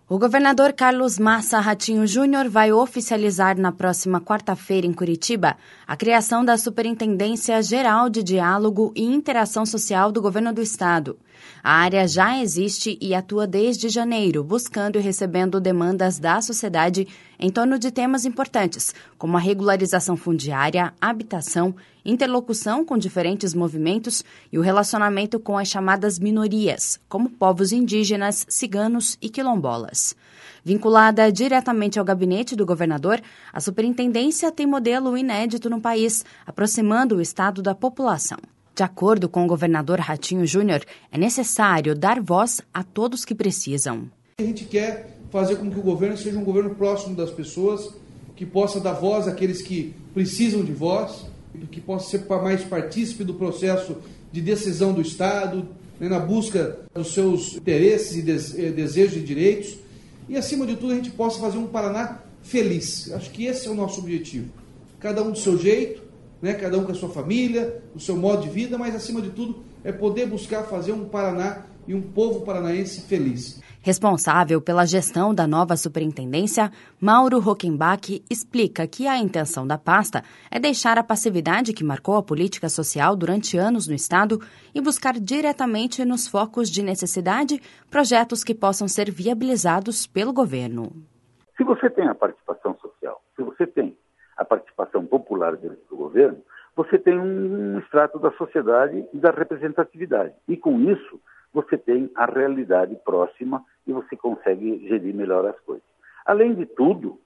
O governador Carlos Massa Ratinho Júnior vai oficializar na próxima quarta-feira em Curitiba a criação da Superintendência Geral de Diálogo e Interação Social do Governo do Estado. A área já existe e atua desde janeiro, buscando e recebendo demandas da sociedade em torno de temas importantes, como a regularização fundiária, habitação, interlocução com diferentes movimentos e o relacionamento com as chamadas minorias, como povos indígenas, ciganos e quilombolas. Vinculada diretamente ao gabinete do governador, a superintendência tem modelo inédito no país, aproximando o Estado da população. De acordo com o governador Ratinho Júnior, é necessário dar voz a todos que precisam. A gente quer fazer com que o governo seja um governo próximo das pessoas, que possa dar voz àqueles que precisam de voz, que possa ser mais partícipe do processo de decisão do Estado, na busca dos seus interesses e desejos e direitos. E, acima de tudo, a gente possa fazer um Paraná feliz. Acho que esse é o nosso objetivo. Cada um do seu jeito, cada um com a sua família, o seu modo de vida, mas, acima de tudo, é poder buscar fazer um Paraná e um povo paranaense feliz. Responsável pela gestão da nova superintendência, Mauro Rockenbach explica que a intenção da pasta é deixar a passividade que marcou a política social durante anos no Estado e buscar diretamente nos focos de necessidade projetos que possam ser viabilizados pelo governo. Se você tem a participação social, se você tem a participação popular dentro do governo, você tem um extrato da sociedade e da representatividade. E com isso, você tem a realidade próxima e você consegue gerir melhor as coisas. Além de tudo,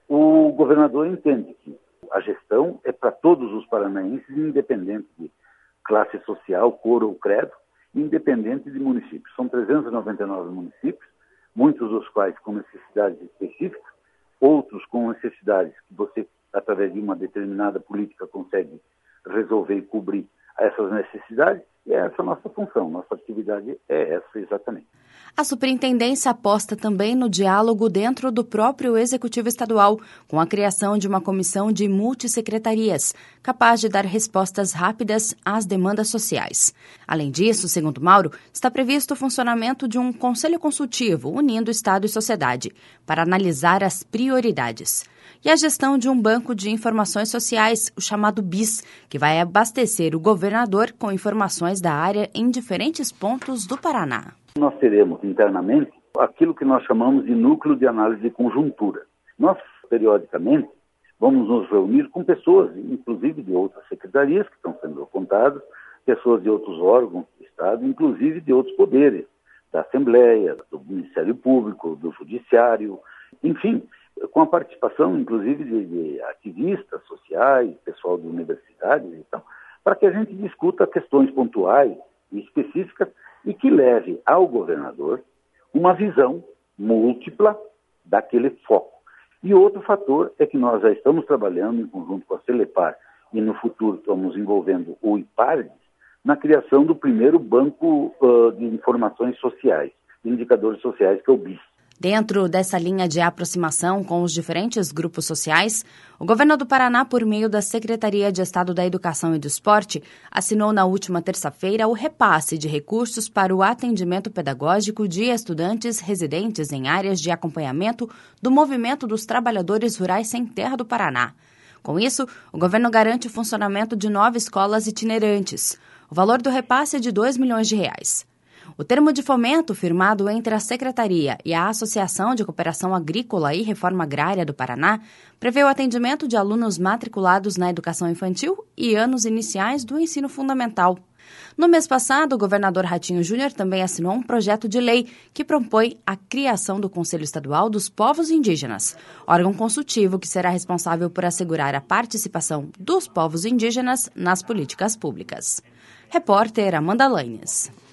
o governador entende que a gestão é para todos os paranaenses, independente de classe social, cor ou credo, independente de municípios. São 399 municípios, muitos dos quais com necessidades específicas, outros com necessidades que você, através de uma determinada política, consegue resolver e cobrir essas necessidades. E essa é a nossa função, nossa atividade é essa exatamente. A superintendência aposta também no diálogo dentro do próprio Executivo Estadual, com a criação de uma comissão de multissecretarias, capaz de dar respostas rápidas às demandas sociais. Além disso, segundo Mauro, está previsto o funcionamento de um conselho consultivo unindo Estado e sociedade, para analisar as prioridades. E a gestão de um banco de informações sociais, o chamado BIS, que vai abastecer o governador com informações da área em diferentes pontos do Paraná. Nós teremos internamente aquilo que nós chamamos de núcleo de análise de conjuntura. Nós, periodicamente, vamos nos reunir com pessoas, inclusive de outras secretarias que estão sendo apontadas, pessoas de outros órgãos do Estado, inclusive de outros poderes, da Assembleia, do Ministério Público, do Judiciário, enfim, com a participação, inclusive, de ativistas sociais, pessoal de universidades e tal, para que a gente discuta questões pontuais e específicas e que leve ao governador uma visão múltipla daquele foco. E outro fator é que nós já estamos trabalhando em conjunto com a Celepar e no futuro estamos envolvendo o IPARDES na criação do primeiro banco de informações sociais, indicadores sociais, que é o BIS. Dentro dessa linha de aproximação com os diferentes grupos sociais, o governo do Paraná, por meio da Secretaria de Estado da Educação e do Esporte, assinou na última terça-feira o repasse de recursos para o atendimento pedagógico de estudantes residentes em áreas de acompanhamento do Movimento dos Trabalhadores Rurais Sem Terra do Paraná. Com isso, o governo garante o funcionamento de 9 escolas itinerantes. O valor do repasse é de R$ 2 milhões. O termo de fomento firmado entre a Secretaria e a Associação de Cooperação Agrícola e Reforma Agrária do Paraná prevê o atendimento de alunos matriculados na educação infantil e anos iniciais do ensino fundamental. No mês passado, o governador Ratinho Júnior também assinou um projeto de lei que propõe a criação do Conselho Estadual dos Povos Indígenas, órgão consultivo que será responsável por assegurar a participação dos povos indígenas nas políticas públicas. Repórter Amanda Lanhes.